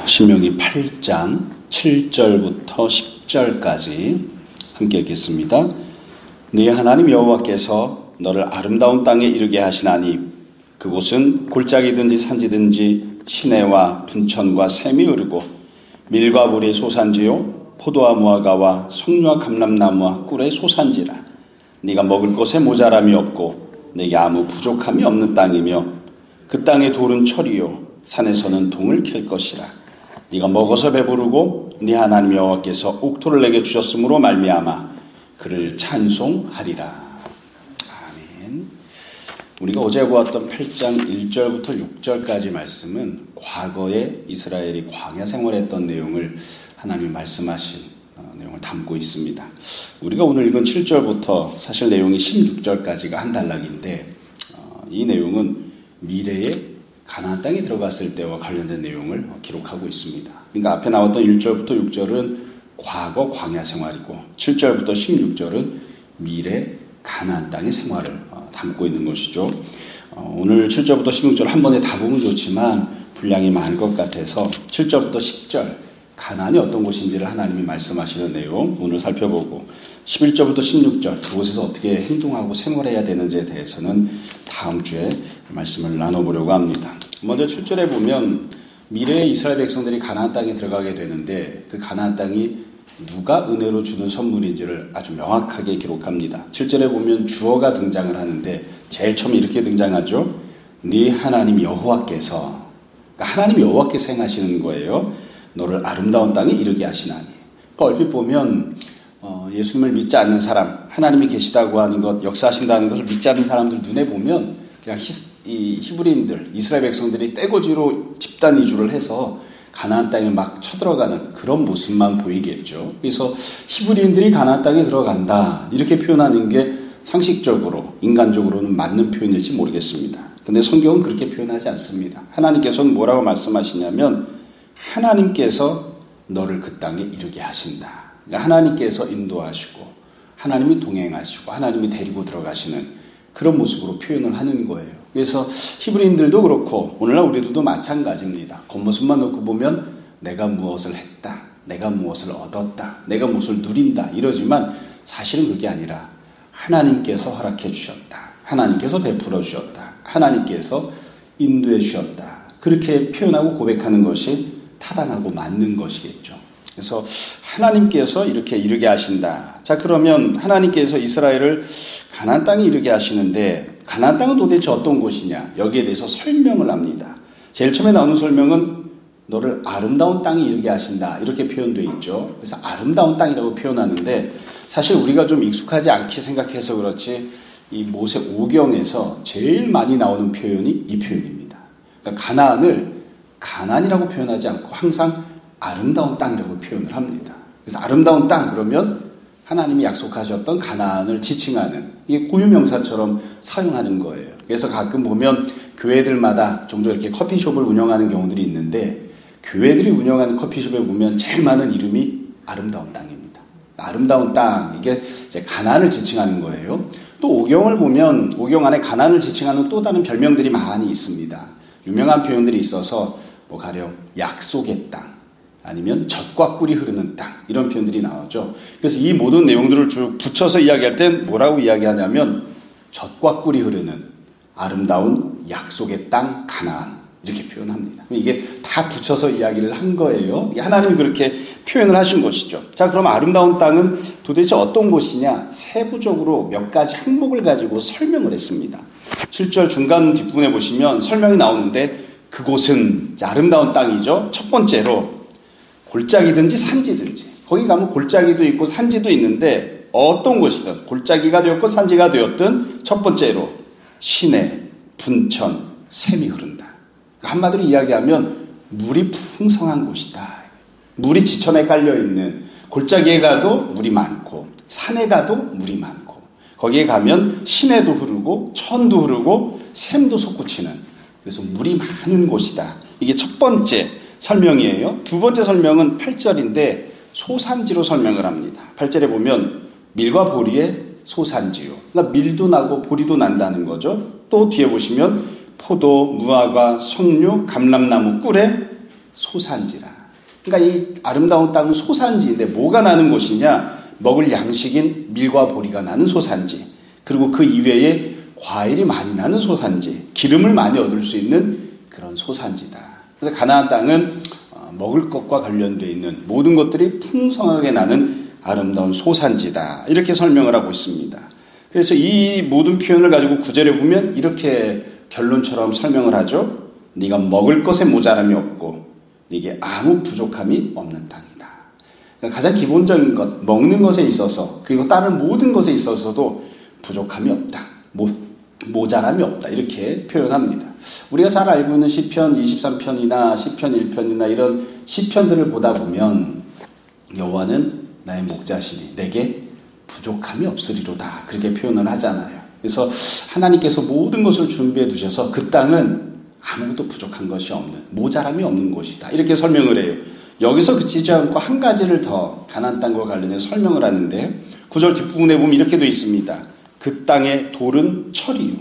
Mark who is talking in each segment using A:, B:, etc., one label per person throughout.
A: 신명기 8장 7절부터 10절까지 함께 읽겠습니다. 네 하나님 여호와께서 너를 아름다운 땅에 이르게 하시나니 그곳은 골짜기든지 산지든지 시내와 분천과 샘이 흐르고 밀과 물이 솟한지요 포도와 무화과와 석류와 감람나무와 꿀의 솟한지라. 네가 먹을 것에 모자람이 없고 네게 아무 부족함이 없는 땅이며 그 땅의 돌은 철이요 산에서는 동을 캘 것이라. 네가 먹어서 배부르고 네 하나님 여호와께서 옥토를 내게 주셨으므로 말미암아 그를 찬송하리라. 아멘. 우리가 어제 보았던 8장 1절부터 6절까지 말씀은 과거에 이스라엘이 광야 생활했던 내용을 하나님이 말씀하신 내용을 담고 있습니다. 우리가 오늘 읽은 7절부터 사실 내용이 16절까지가 한 단락인데 이 내용은 미래에 가나안 땅에 들어갔을 때와 관련된 내용을 기록하고 있습니다. 그러니까 앞에 나왔던 1절부터 6절은 과거 광야 생활이고 7절부터 16절은 미래 가나안 땅의 생활을 담고 있는 것이죠. 오늘 7절부터 16절 한 번에 다 보면 좋지만 분량이 많을 것 같아서 7절부터 10절 가나안이 어떤 곳인지를 하나님이 말씀하시는 내용 오늘 살펴보고 11절부터 16절 그곳에서 어떻게 행동하고 생활해야 되는지에 대해서는 다음 주에 말씀을 나눠보려고 합니다. 먼저 7절에 보면 미래의 이스라엘 백성들이 가나안 땅에 들어가게 되는데 그 가나안 땅이 누가 은혜로 주는 선물인지를 아주 명확하게 기록합니다. 7절에 보면 주어가 등장을 하는데 제일 처음에 이렇게 등장하죠. 네 하나님 여호와께서, 그러니까 하나님 여호와께서 행하시는 거예요. 너를 아름다운 땅에 이르게 하시나니. 그러니까 얼핏 보면 예수님을 믿지 않는 사람, 하나님이 계시다고 하는 것, 역사하신다는 것을 믿지 않는 사람들 눈에 보면 그냥 이 히브리인들, 이스라엘 백성들이 떼거지로 집단 이주를 해서 가나안 땅에 막 쳐들어가는 그런 모습만 보이겠죠. 그래서 히브리인들이 가나안 땅에 들어간다 이렇게 표현하는 게 상식적으로, 인간적으로는 맞는 표현일지 모르겠습니다. 근데 성경은 그렇게 표현하지 않습니다. 하나님께서는 뭐라고 말씀하시냐면 하나님께서 너를 그 땅에 이르게 하신다. 그러니까 하나님께서 인도하시고 하나님이 동행하시고 하나님이 데리고 들어가시는 그런 모습으로 표현을 하는 거예요. 그래서 히브리인들도 그렇고 오늘날 우리들도 마찬가지입니다. 겉모습만 놓고 보면 내가 무엇을 했다, 내가 무엇을 얻었다, 내가 무엇을 누린다 이러지만 사실은 그게 아니라 하나님께서 허락해 주셨다, 하나님께서 베풀어 주셨다, 하나님께서 인도해 주셨다 그렇게 표현하고 고백하는 것이 타당하고 맞는 것이겠죠. 그래서 하나님께서 이렇게 이르게 하신다. 자, 그러면 하나님께서 이스라엘을 가나안 땅에 이르게 하시는데 가나안 땅은 도대체 어떤 곳이냐? 여기에 대해서 설명을 합니다. 제일 처음에 나오는 설명은 너를 아름다운 땅에 이르게 하신다 이렇게 표현되어 있죠. 그래서 아름다운 땅이라고 표현하는데 사실 우리가 좀 익숙하지 않게 생각해서 그렇지 이 모세 오경에서 제일 많이 나오는 표현이 이 표현입니다. 그러니까 가나안을 가나안이라고 표현하지 않고 항상 아름다운 땅이라고 표현을 합니다. 그래서 아름다운 땅 그러면 하나님이 약속하셨던 가나안을 지칭하는 이게 고유명사처럼 사용하는 거예요. 그래서 가끔 보면 교회들마다 종종 이렇게 커피숍을 운영하는 경우들이 있는데 교회들이 운영하는 커피숍에 보면 제일 많은 이름이 아름다운 땅입니다. 아름다운 땅 이게 이제 가나안을 지칭하는 거예요. 또 오경을 보면 오경 안에 가나안을 지칭하는 또 다른 별명들이 많이 있습니다. 유명한 표현들이 있어서 뭐 가령 약속의 땅 아니면 젖과 꿀이 흐르는 땅 이런 표현들이 나오죠. 그래서 이 모든 내용들을 쭉 붙여서 이야기할 땐 뭐라고 이야기하냐면 젖과 꿀이 흐르는 아름다운 약속의 땅 가나안 이렇게 표현합니다. 이게 다 붙여서 이야기를 한 거예요. 하나님이 그렇게 표현을 하신 것이죠. 자, 그럼 아름다운 땅은 도대체 어떤 곳이냐? 세부적으로 몇 가지 항목을 가지고 설명을 했습니다. 7절 중간 뒷부분에 보시면 설명이 나오는데 그곳은 아름다운 땅이죠. 첫 번째로 골짜기든지 산지든지 거기 가면 골짜기도 있고 산지도 있는데 어떤 곳이든 골짜기가 되었건 산지가 되었든 첫 번째로 시내, 분천, 샘이 흐른다. 한마디로 이야기하면 물이 풍성한 곳이다. 물이 지천에 깔려있는 골짜기에 가도 물이 많고 산에 가도 물이 많고 거기에 가면 시내도 흐르고 천도 흐르고 샘도 솟구치는 그래서 물이 많은 곳이다. 이게 첫 번째 설명이에요. 두 번째 설명은 8절인데 소산지로 설명을 합니다. 8절에 보면 밀과 보리의 소산지요. 그러니까 밀도 나고 보리도 난다는 거죠. 또 뒤에 보시면 포도, 무화과, 석류, 감람나무, 꿀의 소산지라. 그러니까 이 아름다운 땅은 소산지인데 뭐가 나는 곳이냐? 먹을 양식인 밀과 보리가 나는 소산지, 그리고 그 이외에 과일이 많이 나는 소산지, 기름을 많이 얻을 수 있는 그런 소산지다. 그래서 가나안 땅은 먹을 것과 관련되어 있는 모든 것들이 풍성하게 나는 아름다운 소산지다. 이렇게 설명을 하고 있습니다. 그래서 이 모든 표현을 가지고 9절에 보면 이렇게 결론처럼 설명을 하죠. 네가 먹을 것에 모자람이 없고 네게 아무 부족함이 없는 땅이다. 그러니까 가장 기본적인 것, 먹는 것에 있어서, 그리고 다른 모든 것에 있어서도 부족함이 없다. 모자람이 없다. 이렇게 표현합니다. 우리가 잘 알고 있는 시편 23편이나 시편 1편이나 이런 시편들을 보다 보면 여호와는 나의 목자시니 내게 부족함이 없으리로다. 그렇게 표현을 하잖아요. 그래서 하나님께서 모든 것을 준비해 두셔서 그 땅은 아무것도 부족한 것이 없는, 모자람이 없는 곳이다. 이렇게 설명을 해요. 여기서 그치지 않고 한 가지를 더 가나안 땅과 관련해서 설명을 하는데 9절 뒷부분에 보면 이렇게 되어 있습니다. 그 땅의 돌은 철이요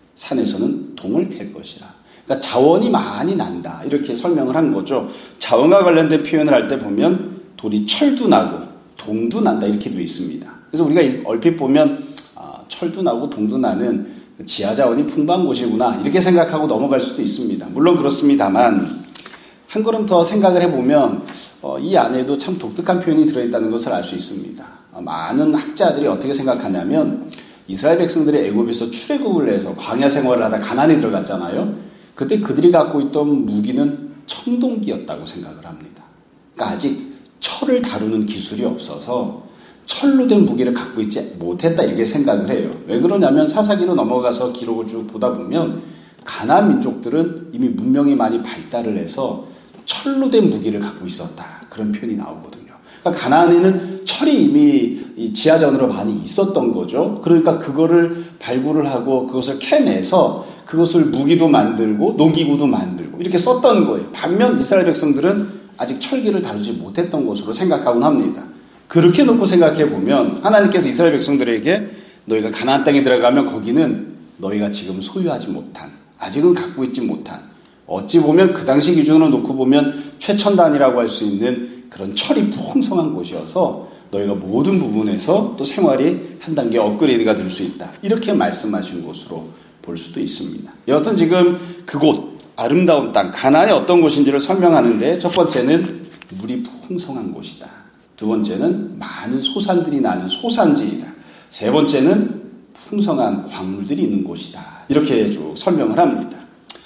A: 산에서는 동을 캘 것이라. 그러니까 자원이 많이 난다. 이렇게 설명을 한 거죠. 자원과 관련된 표현을 할 때 보면 돌이 철도 나고 동도 난다. 이렇게 되어 있습니다. 그래서 우리가 얼핏 보면 철도 나고 동도 나는 지하 자원이 풍부한 곳이구나. 이렇게 생각하고 넘어갈 수도 있습니다. 물론 그렇습니다만 한 걸음 더 생각을 해보면 이 안에도 참 독특한 표현이 들어있다는 것을 알 수 있습니다. 많은 학자들이 어떻게 생각하냐면 이스라엘 백성들이 애굽에서 출애굽을 해서 광야 생활을 하다 가나안에 들어갔잖아요. 그때 그들이 갖고 있던 무기는 청동기였다고 생각을 합니다. 그러니까 아직 철을 다루는 기술이 없어서 철로 된 무기를 갖고 있지 못했다 이렇게 생각을 해요. 왜 그러냐면 사사기로 넘어가서 기록을 쭉 보다 보면 가나안 민족들은 이미 문명이 많이 발달을 해서 철로 된 무기를 갖고 있었다. 그런 표현이 나오거든요. 그러니까 가나안에는 철이 이미 지하전으로 많이 있었던 거죠. 그러니까 그거를 발굴을 하고 그것을 캐내서 그것을 무기도 만들고 농기구도 만들고 이렇게 썼던 거예요. 반면 이스라엘 백성들은 아직 철기를 다루지 못했던 것으로 생각하곤 합니다. 그렇게 놓고 생각해 보면 하나님께서 이스라엘 백성들에게 너희가 가나안 땅에 들어가면 거기는 너희가 지금 소유하지 못한, 아직은 갖고 있지 못한, 어찌 보면 그 당시 기준으로 놓고 보면 최첨단이라고 할 수 있는 그런 철이 풍성한 곳이어서 너희가 모든 부분에서 또 생활이 한 단계 업그레이드가 될 수 있다. 이렇게 말씀하신 것으로 볼 수도 있습니다. 여하튼 지금 그곳 아름다운 땅 가나안이 어떤 곳인지를 설명하는데 첫 번째는 물이 풍성한 곳이다. 두 번째는 많은 소산들이 나는 소산지이다. 세 번째는 풍성한 광물들이 있는 곳이다. 이렇게 쭉 설명을 합니다.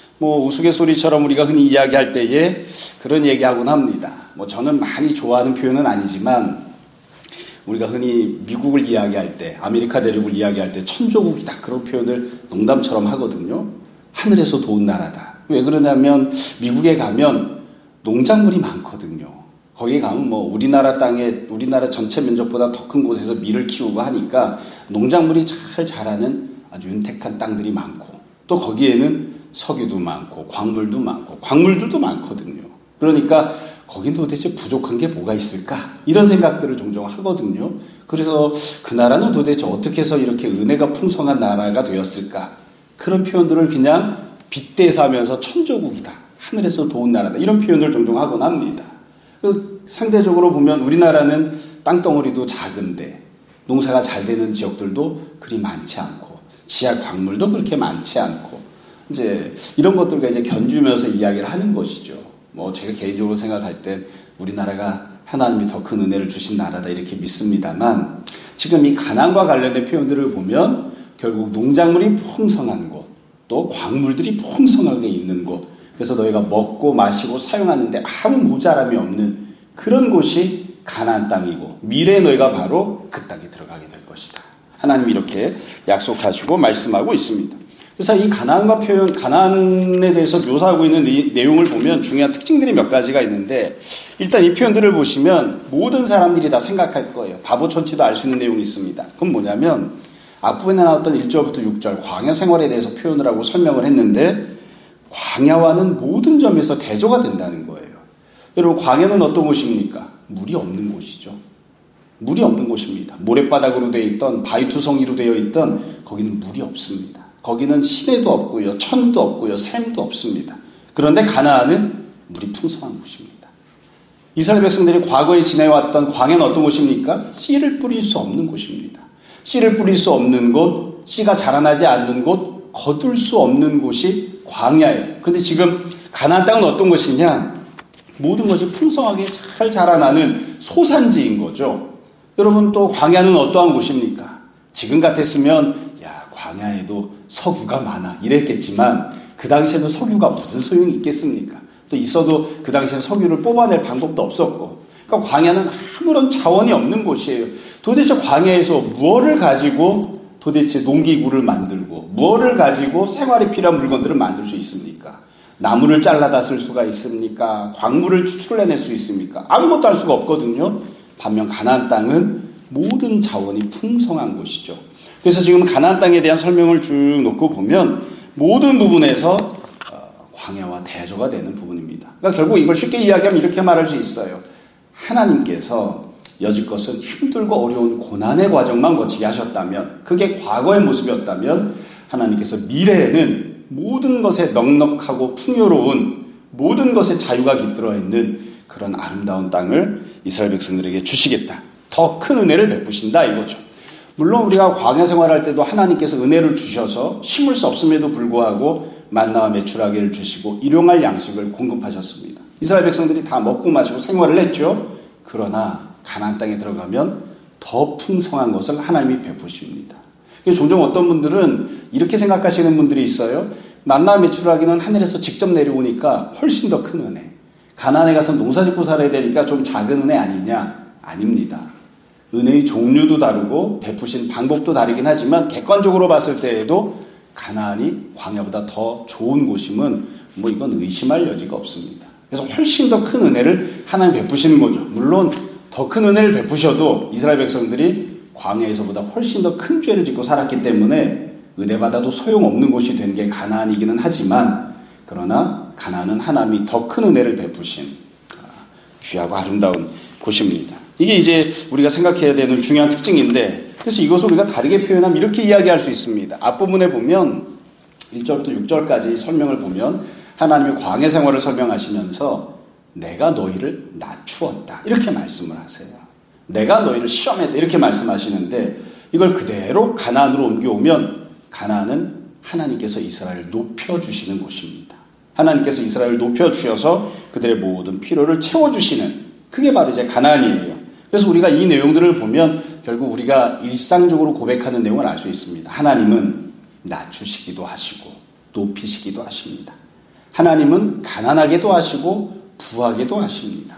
A: 우스갯소리처럼 우리가 흔히 이야기할 때에 그런 얘기하곤 합니다. 저는 많이 좋아하는 표현은 아니지만 우리가 흔히 미국을 이야기할 때, 아메리카 대륙을 이야기할 때 천조국이다. 그런 표현을 농담처럼 하거든요. 하늘에서 도운 나라다. 왜 그러냐면 미국에 가면 농작물이 많거든요. 거기에 가면 우리나라 땅에, 우리나라 전체 면적보다 더 큰 곳에서 밀을 키우고 하니까 농작물이 잘 자라는 아주 윤택한 땅들이 많고 또 거기에는 석유도 많고 광물도 많고 광물들도 많거든요. 그러니까 거긴 도대체 부족한 게 뭐가 있을까? 이런 생각들을 종종 하거든요. 그래서 그 나라는 도대체 어떻게 해서 이렇게 은혜가 풍성한 나라가 되었을까? 그런 표현들을 그냥 빗대서 하면서 천조국이다. 하늘에서 도운 나라다. 이런 표현을 종종 하곤 합니다. 상대적으로 보면 우리나라는 땅덩어리도 작은데 농사가 잘 되는 지역들도 그리 많지 않고 지하 광물도 그렇게 많지 않고 이제 이런 것들과 이제 견주면서 이야기를 하는 것이죠. 제가 개인적으로 생각할 때 우리나라가 하나님이 더 큰 은혜를 주신 나라다 이렇게 믿습니다만 지금 이 가나안과 관련된 표현들을 보면 결국 농작물이 풍성한 곳, 또 광물들이 풍성하게 있는 곳, 그래서 너희가 먹고 마시고 사용하는데 아무 모자람이 없는 그런 곳이 가나안 땅이고 미래에 너희가 바로 그 땅에 들어가게 될 것이다. 하나님이 이렇게 약속하시고 말씀하고 있습니다. 그래서 이 가나안과 표현, 가나안에 대해서 묘사하고 있는 이 내용을 보면 중요한 특징들이 몇 가지가 있는데 일단 이 표현들을 보시면 모든 사람들이 다 생각할 거예요. 바보천치도 알 수 있는 내용이 있습니다. 그건 뭐냐면 앞부분에 나왔던 1절부터 6절 광야 생활에 대해서 표현을 하고 설명을 했는데 광야와는 모든 점에서 대조가 된다는 거예요. 여러분 광야는 어떤 곳입니까? 물이 없는 곳이죠. 물이 없는 곳입니다. 모래바닥으로 되어 있던 바위투성이로 되어 있던 거기는 물이 없습니다. 거기는 시내도 없고요. 천도 없고요. 샘도 없습니다. 그런데 가나안은 물이 풍성한 곳입니다. 이스라엘 백성들이 과거에 지내왔던 광야는 어떤 곳입니까? 씨를 뿌릴 수 없는 곳입니다. 씨를 뿌릴 수 없는 곳, 씨가 자라나지 않는 곳, 거둘 수 없는 곳이 광야예요. 그런데 지금 가나안 땅은 어떤 곳이냐? 모든 것이 풍성하게 잘 자라나는 소산지인 거죠. 여러분, 또 광야는 어떠한 곳입니까? 지금 같았으면 광야에도 석유가 많아 이랬겠지만 그 당시에는 석유가 무슨 소용이 있겠습니까? 또 있어도 그 당시에는 석유를 뽑아낼 방법도 없었고, 그러니까 광야는 아무런 자원이 없는 곳이에요. 도대체 광야에서 무엇을 가지고 도대체 농기구를 만들고 무엇을 가지고 생활에 필요한 물건들을 만들 수 있습니까? 나무를 잘라다 쓸 수가 있습니까? 광물을 추출해낼 수 있습니까? 아무것도 할 수가 없거든요. 반면 가나안 땅은 모든 자원이 풍성한 곳이죠. 그래서 지금 가나안 땅에 대한 설명을 쭉 놓고 보면 모든 부분에서 광야와 대조가 되는 부분입니다. 그러니까 결국 이걸 쉽게 이야기하면 이렇게 말할 수 있어요. 하나님께서 여지껏은 힘들고 어려운 고난의 과정만 거치게 하셨다면, 그게 과거의 모습이었다면, 하나님께서 미래에는 모든 것에 넉넉하고 풍요로운 모든 것에 자유가 깃들어 있는 그런 아름다운 땅을 이스라엘 백성들에게 주시겠다. 더 큰 은혜를 베푸신다 이거죠. 물론 우리가 광야 생활할 때도 하나님께서 은혜를 주셔서 심을 수 없음에도 불구하고 만나와 메추라기를 주시고 일용할 양식을 공급하셨습니다. 이스라엘 백성들이 다 먹고 마시고 생활을 했죠. 그러나 가나안 땅에 들어가면 더 풍성한 것을 하나님이 베푸십니다. 종종 어떤 분들은 이렇게 생각하시는 분들이 있어요. 만나 메추라기는 하늘에서 직접 내려오니까 훨씬 더 큰 은혜. 가나안에 가서 농사짓고 살아야 되니까 좀 작은 은혜 아니냐? 아닙니다. 은혜의 종류도 다르고 베푸신 방법도 다르긴 하지만 객관적으로 봤을 때에도 가나안이 광야보다 더 좋은 곳임은 이건 의심할 여지가 없습니다. 그래서 훨씬 더 큰 은혜를 하나님 베푸시는 거죠. 물론 더 큰 은혜를 베푸셔도 이스라엘 백성들이 광야에서보다 훨씬 더 큰 죄를 짓고 살았기 때문에 은혜받아도 소용없는 곳이 된 게 가나안이기는 하지만, 그러나 가나안은 하나님이 더 큰 은혜를 베푸신 귀하고 아름다운 곳입니다. 이게 이제 우리가 생각해야 되는 중요한 특징인데, 그래서 이것을 우리가 다르게 표현하면 이렇게 이야기할 수 있습니다. 앞부분에 보면 1절부터 6절까지 설명을 보면 하나님의 광야 생활을 설명하시면서 내가 너희를 낮추었다 이렇게 말씀을 하세요. 내가 너희를 시험했다 이렇게 말씀하시는데, 이걸 그대로 가나안으로 옮겨오면 가나안은 하나님께서 이스라엘을 높여주시는 곳입니다. 하나님께서 이스라엘을 높여주셔서 그들의 모든 필요를 채워주시는, 그게 바로 이제 가나안이에요. 그래서 우리가 이 내용들을 보면 결국 우리가 일상적으로 고백하는 내용을 알 수 있습니다. 하나님은 낮추시기도 하시고 높이시기도 하십니다. 하나님은 가난하게도 하시고 부하게도 하십니다.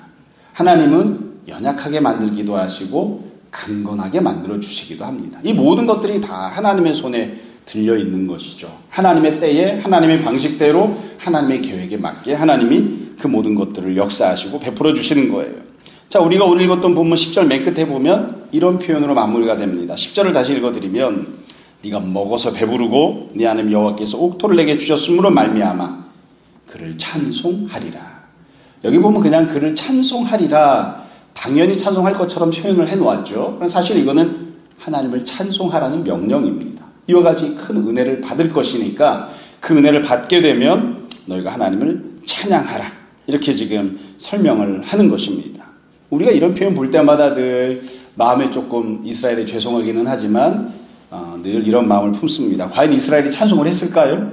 A: 하나님은 연약하게 만들기도 하시고 강건하게 만들어주시기도 합니다. 이 모든 것들이 다 하나님의 손에 들려있는 것이죠. 하나님의 때에 하나님의 방식대로 하나님의 계획에 맞게 하나님이 그 모든 것들을 역사하시고 베풀어 주시는 거예요. 자, 우리가 오늘 읽었던 본문 10절 맨 끝에 보면 이런 표현으로 마무리가 됩니다. 10절을 다시 읽어드리면 네가 먹어서 배부르고 네 하나님 여호와께서 옥토를 내게 주셨으므로 말미암아 그를 찬송하리라. 여기 보면 그냥 그를 찬송하리라, 당연히 찬송할 것처럼 표현을 해놓았죠. 그럼 사실 이거는 하나님을 찬송하라는 명령입니다. 이와 같이 큰 은혜를 받을 것이니까 그 은혜를 받게 되면 너희가 하나님을 찬양하라, 이렇게 지금 설명을 하는 것입니다. 우리가 이런 표현 볼 때마다 늘 마음에 조금 이스라엘에 죄송하기는 하지만 늘 이런 마음을 품습니다. 과연 이스라엘이 찬송을 했을까요?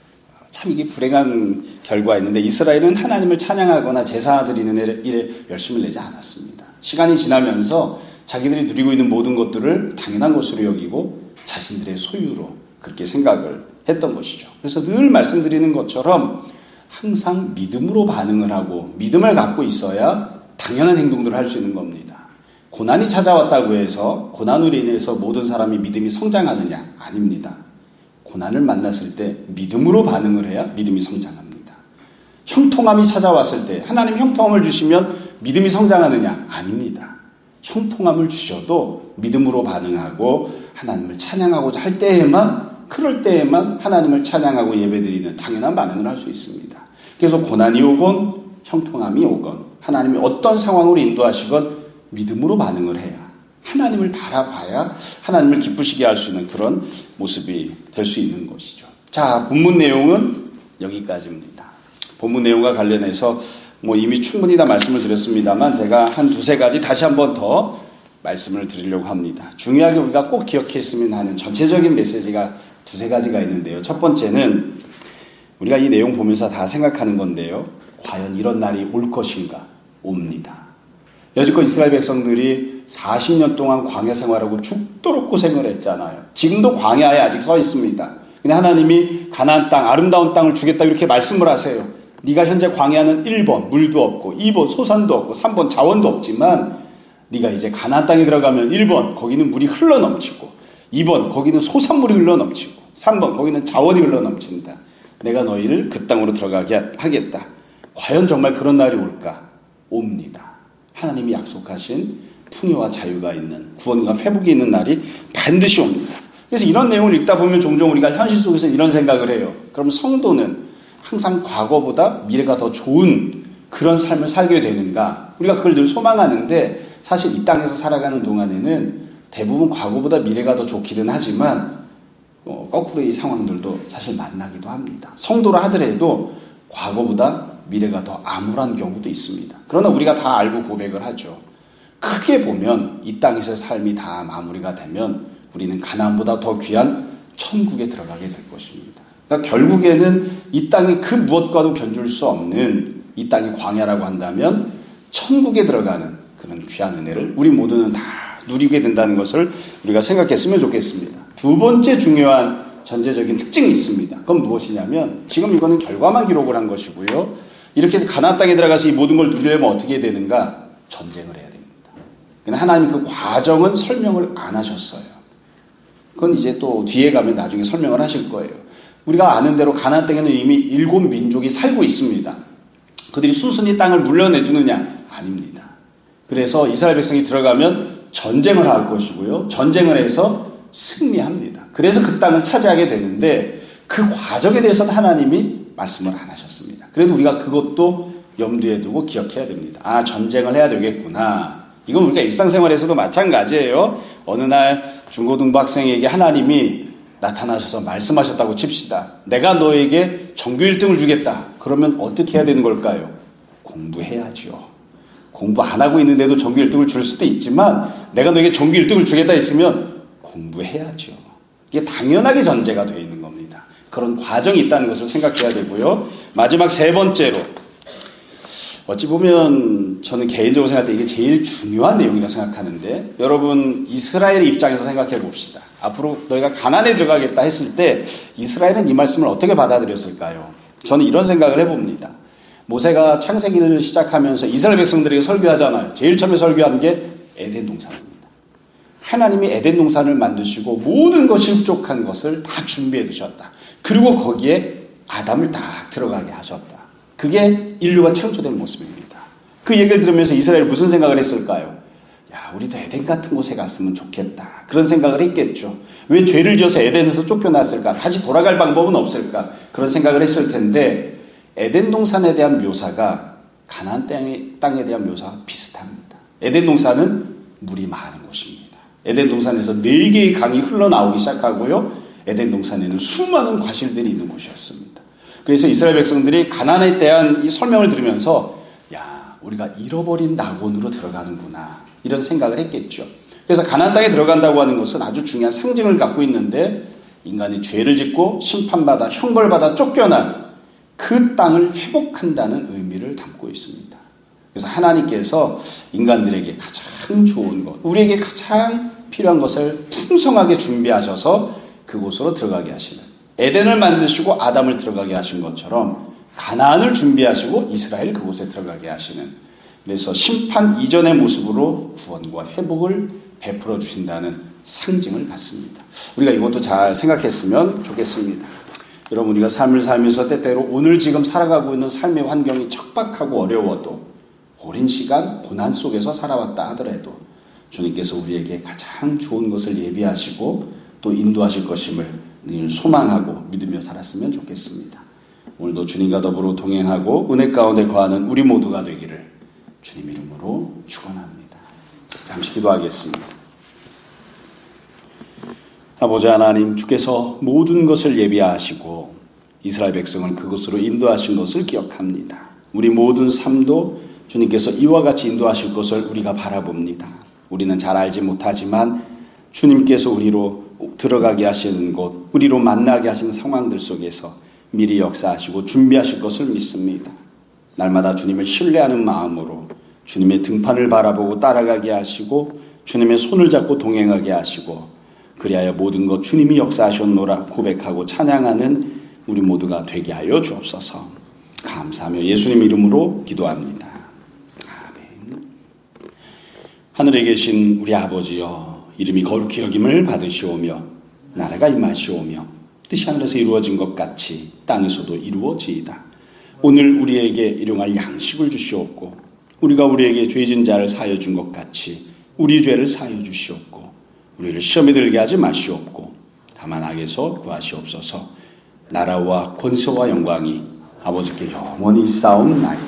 A: 참 이게 불행한 결과였는데, 이스라엘은 하나님을 찬양하거나 제사 드리는 일에 열심을 내지 않았습니다. 시간이 지나면서 자기들이 누리고 있는 모든 것들을 당연한 것으로 여기고 자신들의 소유로 그렇게 생각을 했던 것이죠. 그래서 늘 말씀드리는 것처럼 항상 믿음으로 반응을 하고 믿음을 갖고 있어야 당연한 행동들을 할 수 있는 겁니다. 고난이 찾아왔다고 해서 고난으로 인해서 모든 사람이 믿음이 성장하느냐? 아닙니다. 고난을 만났을 때 믿음으로 반응을 해야 믿음이 성장합니다. 형통함이 찾아왔을 때 하나님 형통함을 주시면 믿음이 성장하느냐? 아닙니다. 형통함을 주셔도 믿음으로 반응하고 하나님을 찬양하고자 할 때에만, 그럴 때에만 하나님을 찬양하고 예배드리는 당연한 반응을 할 수 있습니다. 그래서 고난이 오건 형통함이 오건 하나님이 어떤 상황으로 인도하시건 믿음으로 반응을 해야, 하나님을 바라봐야 하나님을 기쁘시게 할 수 있는 그런 모습이 될 수 있는 것이죠. 자, 본문 내용은 여기까지입니다. 본문 내용과 관련해서 이미 충분히 다 말씀을 드렸습니다만 제가 한 두세 가지 다시 한번 더 말씀을 드리려고 합니다. 중요하게 우리가 꼭 기억했으면 하는 전체적인 메시지가 두세 가지가 있는데요. 첫 번째는 우리가 이 내용 보면서 다 생각하는 건데요. 과연 이런 날이 올 것인가? 옵니다. 여지껏 이스라엘 백성들이 40년 동안 광야 생활하고 죽도록 고생을 했잖아요. 지금도 광야에 아직 서 있습니다. 근데 하나님이 가나안 땅, 아름다운 땅을 주겠다 이렇게 말씀을 하세요. 네가 현재 광야는 1번 물도 없고 2번 소산도 없고 3번 자원도 없지만 네가 이제 가나안 땅에 들어가면 1번 거기는 물이 흘러넘치고 2번 거기는 소산물이 흘러넘치고 3번 거기는 자원이 흘러넘친다. 내가 너희를 그 땅으로 들어가게 하겠다. 과연 정말 그런 날이 올까? 옵니다. 하나님이 약속하신 풍요와 자유가 있는 구원과 회복이 있는 날이 반드시 옵니다. 그래서 이런 내용을 읽다 보면 종종 우리가 현실 속에서 이런 생각을 해요. 그럼 성도는 항상 과거보다 미래가 더 좋은 그런 삶을 살게 되는가? 우리가 그걸 늘 소망하는데 사실 이 땅에서 살아가는 동안에는 대부분 과거보다 미래가 더 좋기는 하지만 거꾸로의 상황들도 사실 만나기도 합니다. 성도라 하더라도 과거보다 미래가 더 암울한 경우도 있습니다. 그러나 우리가 다 알고 고백을 하죠. 크게 보면 이 땅에서의 삶이 다 마무리가 되면 우리는 가나안보다 더 귀한 천국에 들어가게 될 것입니다. 그러니까 결국에는 이 땅이 그 무엇과도 견줄 수 없는 이 땅이 광야라고 한다면 천국에 들어가는 그런 귀한 은혜를 우리 모두는 다 누리게 된다는 것을 우리가 생각했으면 좋겠습니다. 두 번째 중요한 전제적인 특징이 있습니다. 그건 무엇이냐면 지금 이거는 결과만 기록을 한 것이고요. 이렇게 가나안 땅에 들어가서 이 모든 걸 누리려면 어떻게 되는가? 전쟁을 해야 됩니다. 그러나 하나님이 그 과정은 설명을 안 하셨어요. 그건 이제 또 뒤에 가면 나중에 설명을 하실 거예요. 우리가 아는 대로 가나안 땅에는 이미 7민족이 살고 있습니다. 그들이 순순히 땅을 물려내주느냐? 아닙니다. 그래서 이스라엘 백성이 들어가면 전쟁을 할 것이고요. 전쟁을 해서 승리합니다. 그래서 그 땅을 차지하게 되는데 그 과정에 대해서는 하나님이 말씀을 안 하셨습니다. 그래도 우리가 그것도 염두에 두고 기억해야 됩니다. 아, 전쟁을 해야 되겠구나. 이건 우리가 일상생활에서도 마찬가지예요. 어느 날 중고등부 학생에게 하나님이 나타나셔서 말씀하셨다고 칩시다. 내가 너에게 전교 1등을 주겠다. 그러면 어떻게 해야 되는 걸까요? 공부해야죠. 공부 안 하고 있는데도 전교 1등을 줄 수도 있지만 내가 너에게 전교 1등을 주겠다 했으면 공부해야죠. 이게 당연하게 전제가 되어 있는 겁니다. 그런 과정이 있다는 것을 생각해야 되고요. 마지막 세 번째로 어찌 보면 저는 개인적으로 생각할 때 이게 제일 중요한 내용이라고 생각하는데 여러분 이스라엘의 입장에서 생각해 봅시다. 앞으로 너희가 가나안에 들어가겠다 했을 때 이스라엘은 이 말씀을 어떻게 받아들였을까요? 저는 이런 생각을 해봅니다. 모세가 창세기를 시작하면서 이스라엘 백성들에게 설교하잖아요. 제일 처음에 설교한 게 에덴 동산입니다. 하나님이 에덴 동산을 만드시고 모든 것이 흡족한 것을 다 준비해 두셨다. 그리고 거기에 아담을 딱 들어가게 하셨다. 그게 인류가 창조된 모습입니다. 그 얘기를 들으면서 이스라엘이 무슨 생각을 했을까요? 야, 우리도 에덴 같은 곳에 갔으면 좋겠다. 그런 생각을 했겠죠. 왜 죄를 지어서 에덴에서 쫓겨났을까? 다시 돌아갈 방법은 없을까? 그런 생각을 했을 텐데 에덴 동산에 대한 묘사가 가나안 땅에 대한 묘사와 비슷합니다. 에덴 동산은 물이 많은 곳입니다. 에덴 동산에서 4개의 강이 흘러나오기 시작하고요. 에덴 동산에는 수많은 과실들이 있는 곳이었습니다. 그래서 이스라엘 백성들이 가나안에 대한 이 설명을 들으면서 야, 우리가 잃어버린 낙원으로 들어가는구나 이런 생각을 했겠죠. 그래서 가나안 땅에 들어간다고 하는 것은 아주 중요한 상징을 갖고 있는데 인간이 죄를 짓고 심판받아 형벌받아 쫓겨난 그 땅을 회복한다는 의미를 담고 있습니다. 그래서 하나님께서 인간들에게 가장 좋은 것, 우리에게 가장 필요한 것을 풍성하게 준비하셔서 그곳으로 들어가게 하시는 에덴을 만드시고 아담을 들어가게 하신 것처럼 가나안을 준비하시고 이스라엘 그곳에 들어가게 하시는 그래서 심판 이전의 모습으로 구원과 회복을 베풀어 주신다는 상징을 갖습니다. 우리가 이것도 잘 생각했으면 좋겠습니다. 여러분 우리가 삶을 살면서 때때로 오늘 지금 살아가고 있는 삶의 환경이 척박하고 어려워도 오랜 시간 고난 속에서 살아왔다 하더라도 주님께서 우리에게 가장 좋은 것을 예비하시고 또 인도하실 것임을 늘 소망하고 믿으며 살았으면 좋겠습니다. 오늘도 주님과 더불어 동행하고 은혜 가운데 거하는 우리 모두가 되기를 주님 이름으로 축원합니다. 잠시 기도하겠습니다. 아버지 하나님, 주께서 모든 것을 예비하시고 이스라엘 백성을 그곳으로 인도하신 것을 기억합니다. 우리 모든 삶도 주님께서 이와 같이 인도하실 것을 우리가 바라봅니다. 우리는 잘 알지 못하지만 주님께서 우리로 들어가게 하시는 곳, 우리로 만나게 하시는 상황들 속에서 미리 역사하시고 준비하실 것을 믿습니다. 날마다 주님을 신뢰하는 마음으로 주님의 등판을 바라보고 따라가게 하시고 주님의 손을 잡고 동행하게 하시고 그리하여 모든 것 주님이 역사하셨노라 고백하고 찬양하는 우리 모두가 되게 하여 주옵소서. 감사하며 예수님 이름으로 기도합니다. 아멘. 하늘에 계신 우리 아버지여, 이름이 거룩히 여김을 받으시오며 나라가 임하시오며 뜻이 하늘에서 이루어진 것 같이 땅에서도 이루어지이다. 오늘 우리에게 일용할 양식을 주시옵고 우리가 우리에게 죄진 자를 사하여 준 것 같이 우리 죄를 사하여 주시옵고 우리를 시험에 들게 하지 마시옵고 다만 악에서 구하시옵소서. 나라와 권세와 영광이 아버지께 영원히 있사옵나이다.